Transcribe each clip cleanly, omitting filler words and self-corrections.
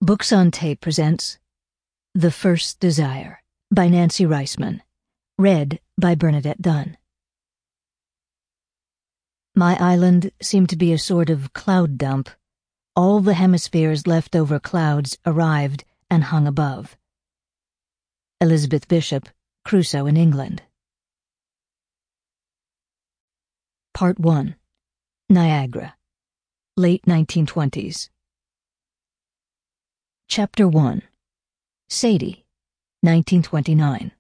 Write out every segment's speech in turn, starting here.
Books on Tape presents The First Desire by Nancy Reisman, read by Bernadette Dunn. My island seemed to be a sort of cloud dump. All the hemisphere's leftover clouds arrived and hung above. Elizabeth Bishop, Crusoe in England. Part 1. Niagara. Late 1920s. Chapter 1. Sadie, 1929.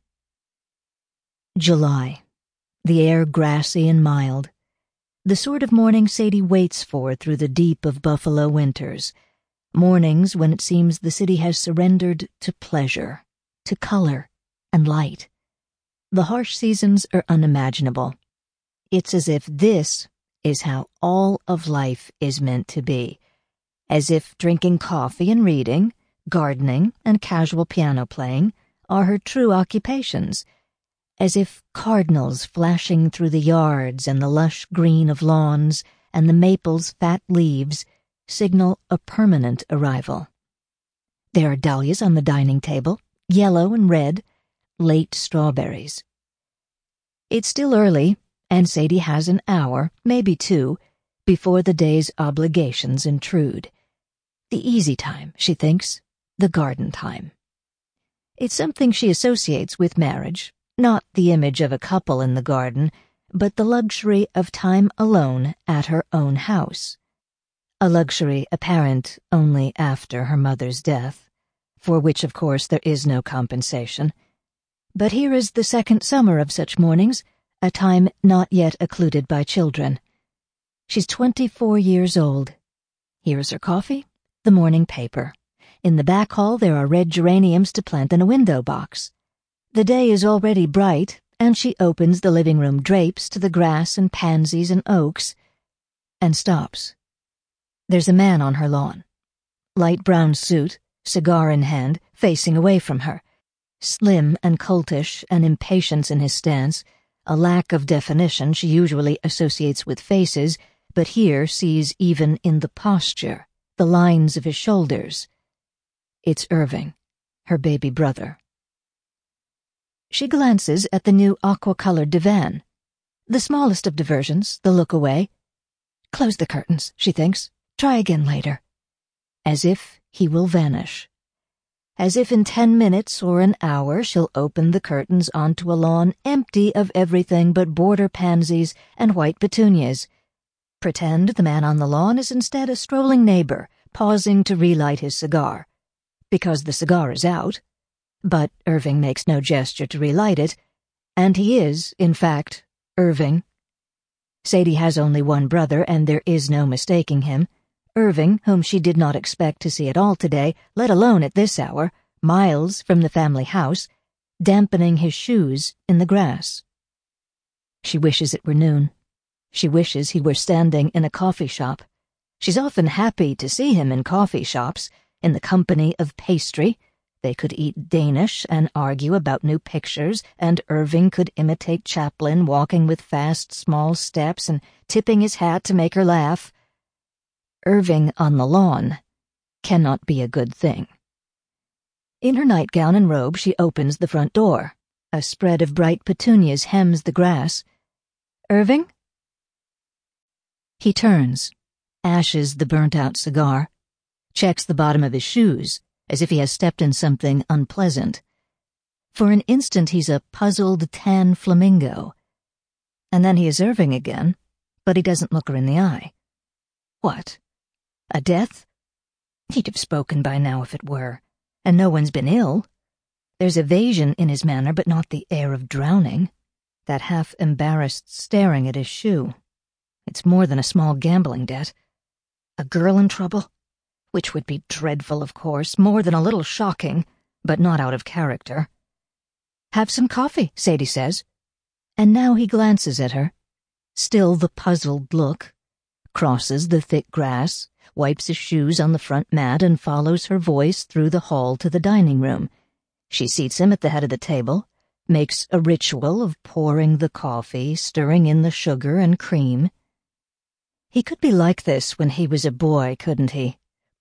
July. The air grassy and mild. The sort of morning Sadie waits for through the deep of Buffalo winters. Mornings when it seems the city has surrendered to pleasure, to color, and light. The harsh seasons are unimaginable. It's as if this is how all of life is meant to be. As if drinking coffee and reading, gardening, and casual piano playing are her true occupations. As if cardinals flashing through the yards and the lush green of lawns and the maples' fat leaves signal a permanent arrival. There are dahlias on the dining table, yellow and red, late strawberries. It's still early, and Sadie has an hour, maybe two, before the day's obligations intrude. The easy time, she thinks, the garden time. It's something she associates with marriage, not the image of a couple in the garden, but the luxury of time alone at her own house. A luxury apparent only after her mother's death, for which, of course, there is no compensation. But here is the second summer of such mornings, a time not yet occluded by children. She's 24 years old. Here is her coffee, the morning paper. In the back hall there are red geraniums to plant in a window box. The day is already bright, and she opens the living room drapes to the grass and pansies and oaks, and stops. There's a man on her lawn. Light brown suit, cigar in hand, facing away from her. Slim and coltish, an impatience in his stance, a lack of definition she usually associates with faces, but here sees even in the posture, the lines of his shoulders. It's Irving, her baby brother. She glances at the new aqua-colored divan. The smallest of diversions, the look away. Close the curtains, she thinks. Try again later. As if he will vanish. As if in 10 minutes or an hour she'll open the curtains onto a lawn empty of everything but border pansies and white petunias. Pretend the man on the lawn is instead a strolling neighbor, pausing to relight his cigar. Because the cigar is out. But Irving makes no gesture to relight it, and he is, in fact, Irving. Sadie has only one brother, and there is no mistaking him. Irving, whom she did not expect to see at all today, let alone at this hour, miles from the family house, dampening his shoes in the grass. She wishes it were noon. She wishes he were standing in a coffee shop. She's often happy to see him in coffee shops, in the company of pastry. They could eat Danish and argue about new pictures, and Irving could imitate Chaplin walking with fast, small steps and tipping his hat to make her laugh. Irving on the lawn cannot be a good thing. In her nightgown and robe, she opens the front door. A spread of bright petunias hems the grass. Irving? He turns, ashes the burnt-out cigar, checks the bottom of his shoes, as if he has stepped in something unpleasant. For an instant he's a puzzled tan flamingo. And then he is Irving again, but he doesn't look her in the eye. What? A death? He'd have spoken by now if it were. And no one's been ill. There's evasion in his manner, but not the air of drowning. That half-embarrassed staring at his shoe. It's more than a small gambling debt. A girl in trouble? Which would be dreadful, of course, more than a little shocking, but not out of character. Have some coffee, Sadie says. And now he glances at her. Still the puzzled look. Crosses the thick grass, wipes his shoes on the front mat, and follows her voice through the hall to the dining room. She seats him at the head of the table, makes a ritual of pouring the coffee, stirring in the sugar and cream. He could be like this when he was a boy, couldn't he?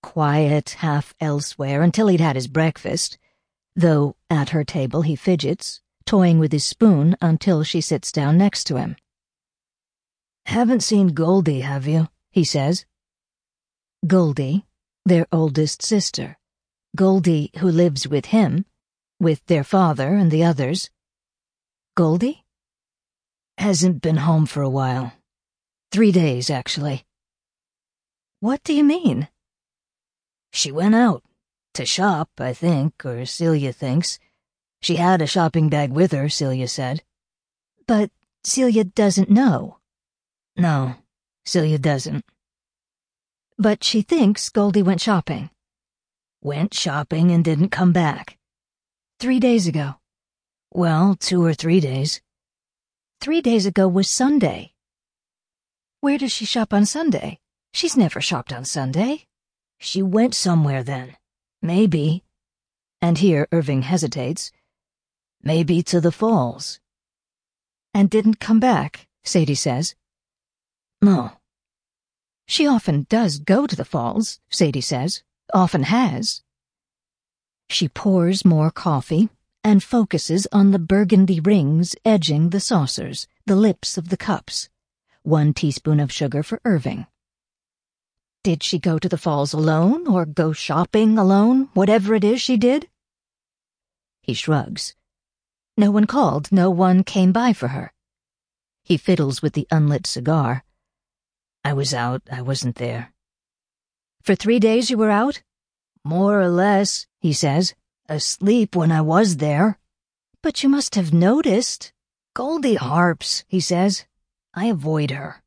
quiet, half elsewhere until he'd had his breakfast, though at her table he fidgets, toying with his spoon until she sits down next to him. "Haven't seen Goldie, have you?" he says. Goldie, their oldest sister. Goldie, who lives with him, with their father and the others. Goldie? Hasn't been home for a while. 3 days, actually. What do you mean? She went out. To shop, I think, or Celia thinks. She had a shopping bag with her, Celia said. But Celia doesn't know. No, Celia doesn't. But she thinks Goldie went shopping. Went shopping and didn't come back. 3 days ago. Well, 2 or 3 days. 3 days ago was Sunday. Where does she shop on Sunday? She's never shopped on Sunday. She went somewhere then. Maybe. And here Irving hesitates. Maybe to the falls. And didn't come back, Sadie says. No. She often does go to the falls, Sadie says. Often has. She pours more coffee and focuses on the burgundy rings edging the saucers, the lips of the cups. 1 teaspoon of sugar for Irving. Did she go to the falls alone, or go shopping alone, whatever it is she did? He shrugs. No one called, no one came by for her. He fiddles with the unlit cigar. I was out, I wasn't there. For 3 days you were out? More or less, he says. Asleep when I was there. But you must have noticed. Goldie harps, he says. I avoid her.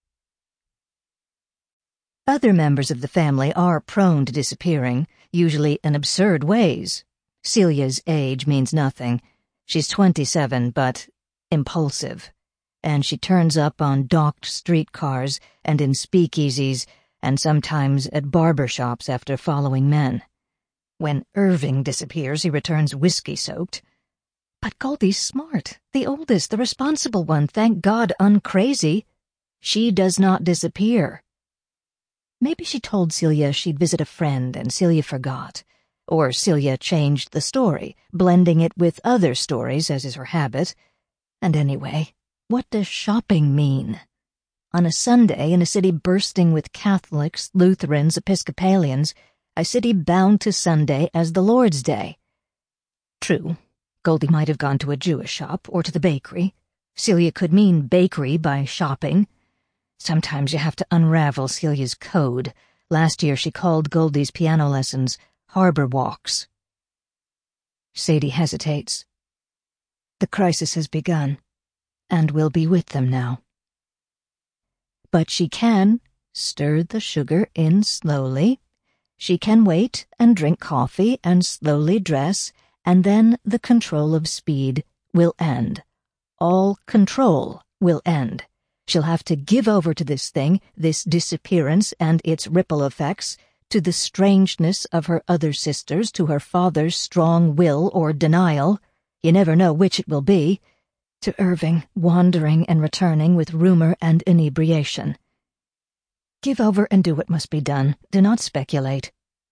Other members of the family are prone to disappearing, usually in absurd ways. Celia's age means nothing. She's 27, but impulsive. And she turns up on docked streetcars and in speakeasies and sometimes at barber shops after following men. When Irving disappears, he returns whiskey-soaked. But Goldie's smart, the oldest, the responsible one, thank God uncrazy. She does not disappear. Maybe she told Celia she'd visit a friend and Celia forgot. Or Celia changed the story, blending it with other stories, as is her habit. And anyway, what does shopping mean? On a Sunday in a city bursting with Catholics, Lutherans, Episcopalians, a city bound to Sunday as the Lord's Day. True, Goldie might have gone to a Jewish shop or to the bakery. Celia could mean bakery by shopping. Sometimes you have to unravel Celia's code. Last year she called Goldie's piano lessons harbor walks. Sadie hesitates. The crisis has begun, and will be with them now. But she can stir the sugar in slowly. She can wait and drink coffee and slowly dress, and then the control of speed will end. All control will end. She'll have to give over to this thing, this disappearance and its ripple effects, to the strangeness of her other sisters, to her father's strong will or denial, you never know which it will be, to Irving wandering and returning with rumor and inebriation. Give over and do what must be done. Do not speculate.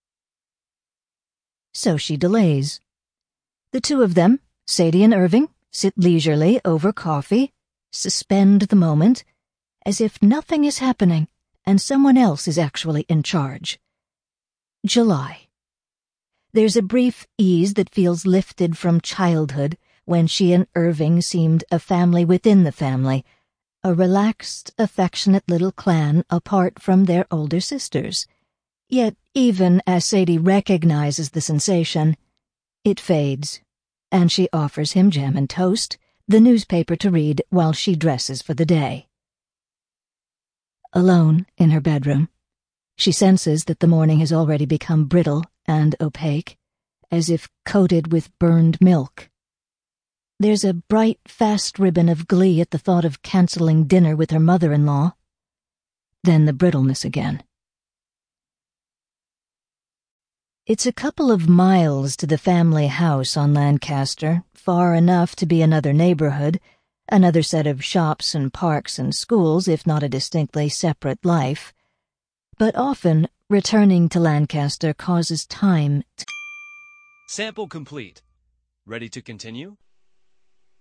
So she delays. The two of them, Sadie and Irving, sit leisurely over coffee, suspend the moment, as if nothing is happening and someone else is actually in charge. July. There's a brief ease that feels lifted from childhood when she and Irving seemed a family within the family, a relaxed, affectionate little clan apart from their older sisters. Yet even as Sadie recognizes the sensation, it fades, and she offers him jam and toast, the newspaper to read while she dresses for the day. Alone in her bedroom, she senses that the morning has already become brittle and opaque, as if coated with burned milk. There's a bright, fast ribbon of glee at the thought of canceling dinner with her mother-in-law. Then the brittleness again. It's a couple of miles to the family house on Lancaster, far enough to be another neighborhood, another set of shops and parks and schools, if not a distinctly separate life. But often, Returning to Lancaster causes time. Sample complete. Ready to continue?